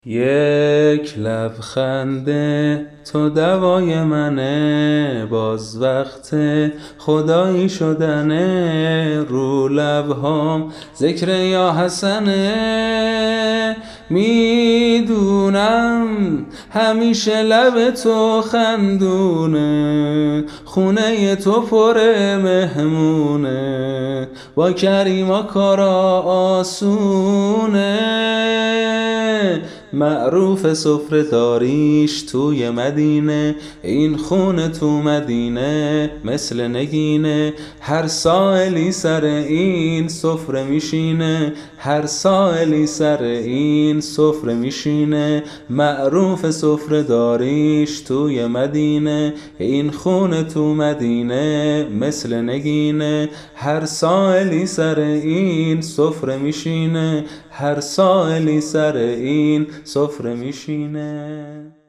یک لبخند تو دوای منه، باز وقت خدایی شدنه. رو لبهام ذکر یا حسنه، میدونم همیشه لب تو خندونه، خونه تو پر مهمونه، با کریما کارا آسونه. معروف سفره داریش توی مدینه، این خونه تو مدینه مثل نگینه. هر سائلی سر این سفره میشینه، هر سائلی سر این سفره میشینه. معروف سفره داریش توی مدینه، این خونه تو مدینه مثل نگینه. هر سائلی سر این سفره میشینه، هر سائلی سر این سفره میشینه.